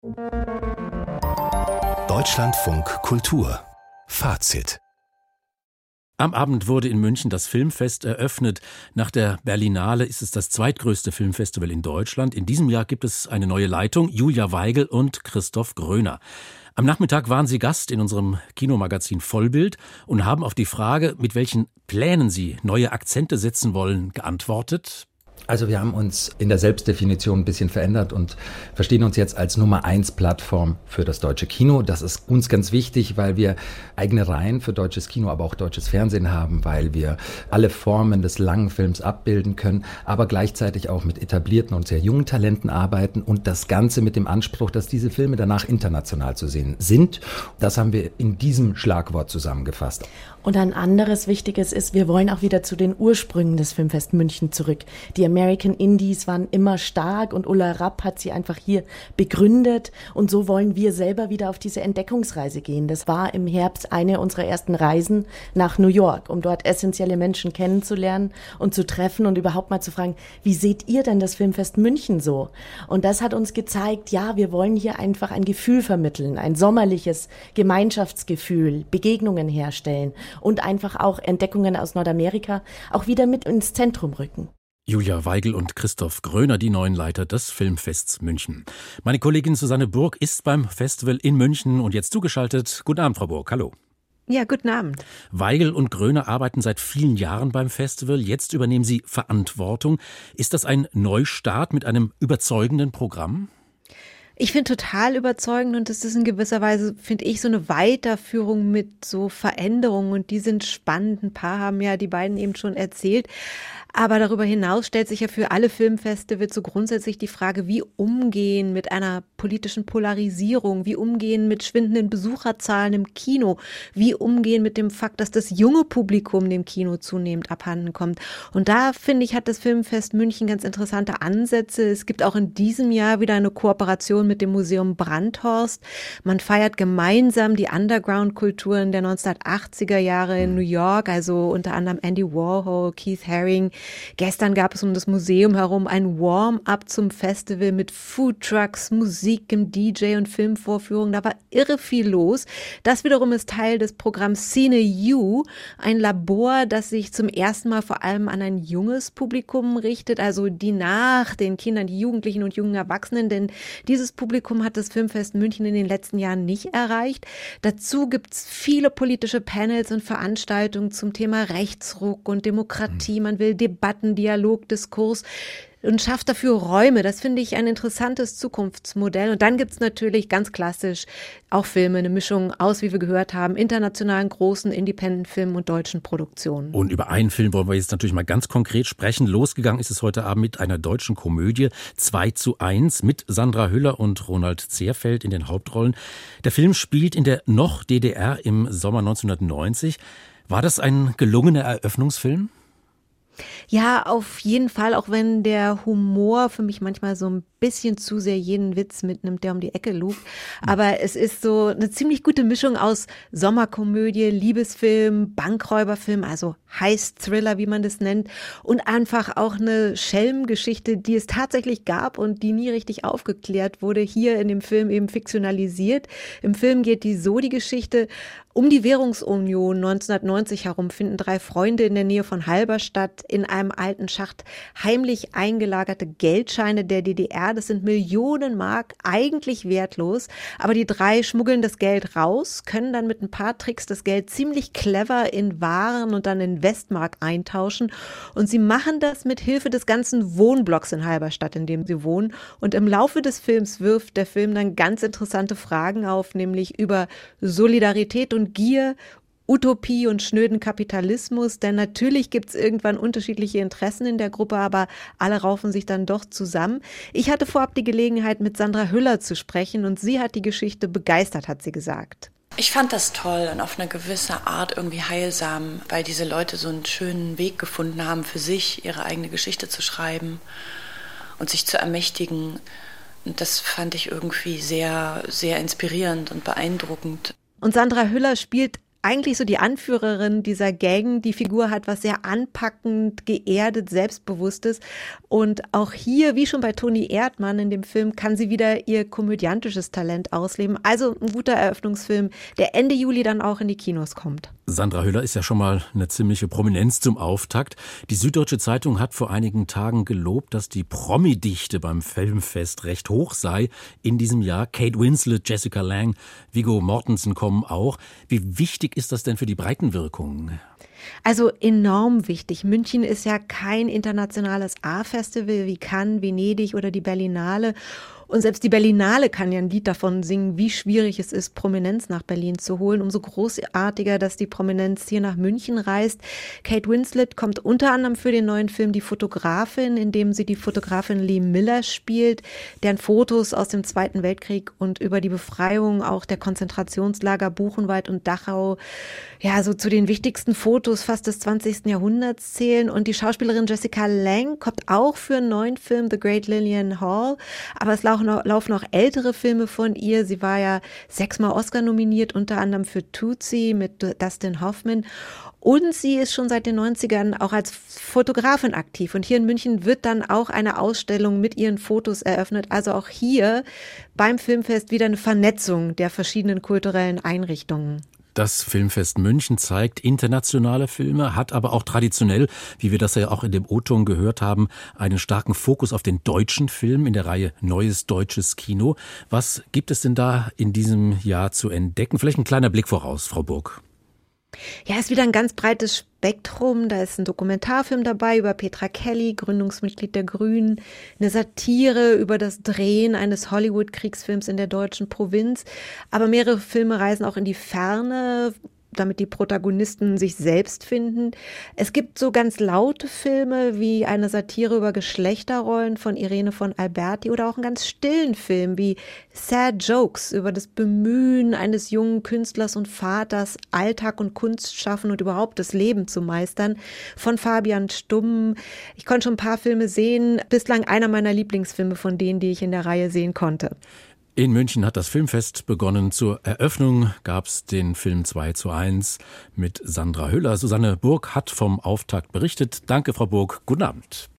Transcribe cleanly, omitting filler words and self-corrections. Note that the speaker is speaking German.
Deutschlandfunk Kultur Fazit. Am Abend wurde in München das Filmfest eröffnet. Nach der Berlinale ist es das zweitgrößte Filmfestival in Deutschland. In diesem Jahr gibt es eine neue Leitung, Julia Weigel und Christoph Gröner. Am Nachmittag waren sie Gast in unserem Kinomagazin Vollbild und haben auf die Frage, mit welchen Plänen sie neue Akzente setzen wollen, geantwortet. Also wir haben uns in der Selbstdefinition ein bisschen verändert und verstehen uns jetzt als Nummer 1 Plattform für das deutsche Kino. Das ist uns ganz wichtig, weil wir eigene Reihen für deutsches Kino, aber auch deutsches Fernsehen haben, weil wir alle Formen des langen Films abbilden können, aber gleichzeitig auch mit etablierten und sehr jungen Talenten arbeiten und das Ganze mit dem Anspruch, dass diese Filme danach international zu sehen sind. Das haben wir in diesem Schlagwort zusammengefasst. Und ein anderes Wichtiges ist, wir wollen auch wieder zu den Ursprüngen des Filmfest München zurück. Die American Indies waren immer stark und Ulla Rapp hat sie einfach hier begründet. Und so wollen wir selber wieder auf diese Entdeckungsreise gehen. Das war im Herbst eine unserer ersten Reisen nach New York, um dort essentielle Menschen kennenzulernen und zu treffen und überhaupt mal zu fragen, wie seht ihr denn das Filmfest München so? Und das hat uns gezeigt, ja, wir wollen hier einfach ein Gefühl vermitteln, ein sommerliches Gemeinschaftsgefühl, Begegnungen herstellen und einfach auch Entdeckungen aus Nordamerika auch wieder mit ins Zentrum rücken. Julia Weigel und Christoph Gröner, die neuen Leiter des Filmfests München. Meine Kollegin Susanne Burg ist beim Festival in München und jetzt zugeschaltet. Guten Abend, Frau Burg. Hallo. Ja, guten Abend. Weigel und Gröner arbeiten seit vielen Jahren beim Festival. Jetzt übernehmen sie Verantwortung. Ist das ein Neustart mit einem überzeugenden Programm? Ich finde total überzeugend und das ist in gewisser Weise, finde ich, so eine Weiterführung mit so Veränderungen und die sind spannend. Ein paar haben ja die beiden eben schon erzählt. Aber darüber hinaus stellt sich ja für alle Filmfestivals so grundsätzlich die Frage, wie umgehen mit einer politischen Polarisierung, wie umgehen mit schwindenden Besucherzahlen im Kino, wie umgehen mit dem Fakt, dass das junge Publikum dem Kino zunehmend abhanden kommt. Und da, finde ich, hat das Filmfest München ganz interessante Ansätze. Es gibt auch in diesem Jahr wieder eine Kooperation mit dem Museum Brandhorst. Man feiert gemeinsam die Underground-Kulturen der 1980er Jahre in New York, also unter anderem Andy Warhol, Keith Haring. Gestern gab es um das Museum herum ein Warm-up zum Festival mit Foodtrucks, Musik im DJ und Filmvorführungen. Da war irre viel los. Das wiederum ist Teil des Programms Cine U, ein Labor, das sich zum ersten Mal vor allem an ein junges Publikum richtet, also die nach den Kindern, die Jugendlichen und jungen Erwachsenen, denn dieses Publikum hat das Filmfest München in den letzten Jahren nicht erreicht. Dazu gibt es viele politische Panels und Veranstaltungen zum Thema Rechtsruck und Demokratie. Man will Debatten, Dialog, Diskurs und schafft dafür Räume. Das finde ich ein interessantes Zukunftsmodell. Und dann gibt es natürlich ganz klassisch auch Filme, eine Mischung aus, wie wir gehört haben, internationalen großen Independent-Filmen und deutschen Produktionen. Und über einen Film wollen wir jetzt natürlich mal ganz konkret sprechen. Losgegangen ist es heute Abend mit einer deutschen Komödie 2:1 mit Sandra Hüller und Ronald Zehrfeld in den Hauptrollen. Der Film spielt in der noch DDR im Sommer 1990. War das ein gelungener Eröffnungsfilm? Ja, auf jeden Fall, auch wenn der Humor für mich manchmal so ein bisschen zu sehr jeden Witz mitnimmt, der um die Ecke lugt. Aber es ist so eine ziemlich gute Mischung aus Sommerkomödie, Liebesfilm, Bankräuberfilm, also Heist-Thriller, wie man das nennt, und einfach auch eine Schelmengeschichte, die es tatsächlich gab und die nie richtig aufgeklärt wurde, hier in dem Film eben fiktionalisiert. Im Film geht die Geschichte um die Währungsunion. 1990 herum finden 3 Freunde in der Nähe von Halberstadt in einem alten Schacht heimlich eingelagerte Geldscheine der DDR. Das sind Millionen Mark, eigentlich wertlos. Aber die 3 schmuggeln das Geld raus, können dann mit ein paar Tricks das Geld ziemlich clever in Waren und dann in Westmark eintauschen. Und sie machen das mit Hilfe des ganzen Wohnblocks in Halberstadt, in dem sie wohnen. Und im Laufe des Films wirft der Film dann ganz interessante Fragen auf, nämlich über Solidarität und Gier, Utopie und schnöden Kapitalismus, denn natürlich gibt es irgendwann unterschiedliche Interessen in der Gruppe, aber alle raufen sich dann doch zusammen. Ich hatte vorab die Gelegenheit, mit Sandra Hüller zu sprechen und sie hat die Geschichte begeistert, hat sie gesagt. Ich fand das toll und auf eine gewisse Art irgendwie heilsam, weil diese Leute so einen schönen Weg gefunden haben, für sich ihre eigene Geschichte zu schreiben und sich zu ermächtigen. Und das fand ich irgendwie sehr, sehr inspirierend und beeindruckend. Und Sandra Hüller spielt eigentlich so die Anführerin dieser Gang. Die Figur hat was sehr anpackend, geerdet, selbstbewusstes. Und auch hier, wie schon bei Toni Erdmann in dem Film, kann sie wieder ihr komödiantisches Talent ausleben. Also ein guter Eröffnungsfilm, der Ende Juli dann auch in die Kinos kommt. Sandra Hüller ist ja schon mal eine ziemliche Prominenz zum Auftakt. Die Süddeutsche Zeitung hat vor einigen Tagen gelobt, dass die Promi-Dichte beim Filmfest recht hoch sei in diesem Jahr. Kate Winslet, Jessica Lange, Viggo Mortensen kommen auch. Wie wichtig ist das denn für die Breitenwirkung? Also enorm wichtig. München ist ja kein internationales A-Festival wie Cannes, Venedig oder die Berlinale. Und selbst die Berlinale kann ja ein Lied davon singen, wie schwierig es ist, Prominenz nach Berlin zu holen. Umso großartiger, dass die Prominenz hier nach München reist. Kate Winslet kommt unter anderem für den neuen Film Die Fotografin, in dem sie die Fotografin Lee Miller spielt, deren Fotos aus dem Zweiten Weltkrieg und über die Befreiung auch der Konzentrationslager Buchenwald und Dachau ja so zu den wichtigsten Fotos fast des 20. Jahrhunderts zählen. Und die Schauspielerin Jessica Lange kommt auch für einen neuen Film, The Great Lillian Hall. Aber es laufen auch ältere Filme von ihr. Sie war ja 6-mal Oscar nominiert, unter anderem für Tootsie mit Dustin Hoffman. Und sie ist schon seit den 90ern auch als Fotografin aktiv. Und hier in München wird dann auch eine Ausstellung mit ihren Fotos eröffnet. Also auch hier beim Filmfest wieder eine Vernetzung der verschiedenen kulturellen Einrichtungen. Das Filmfest München zeigt internationale Filme, hat aber auch traditionell, wie wir das ja auch in dem O-Ton gehört haben, einen starken Fokus auf den deutschen Film in der Reihe Neues deutsches Kino. Was gibt es denn da in diesem Jahr zu entdecken? Vielleicht ein kleiner Blick voraus, Frau Burg. Ja, ist wieder ein ganz breites Spektrum. Da ist ein Dokumentarfilm dabei über Petra Kelly, Gründungsmitglied der Grünen, eine Satire über das Drehen eines Hollywood-Kriegsfilms in der deutschen Provinz. Aber mehrere Filme reisen auch in die Ferne, damit die Protagonisten sich selbst finden. Es gibt so ganz laute Filme wie eine Satire über Geschlechterrollen von Irene von Alberti oder auch einen ganz stillen Film wie Sad Jokes über das Bemühen eines jungen Künstlers und Vaters, Alltag und Kunst schaffen und überhaupt das Leben zu meistern, von Fabian Stumm. Ich konnte schon ein paar Filme sehen, bislang einer meiner Lieblingsfilme von denen, die ich in der Reihe sehen konnte. In München hat das Filmfest begonnen. Zur Eröffnung gab es den Film 2:1 mit Sandra Hüller. Susanne Burg hat vom Auftakt berichtet. Danke, Frau Burg. Guten Abend.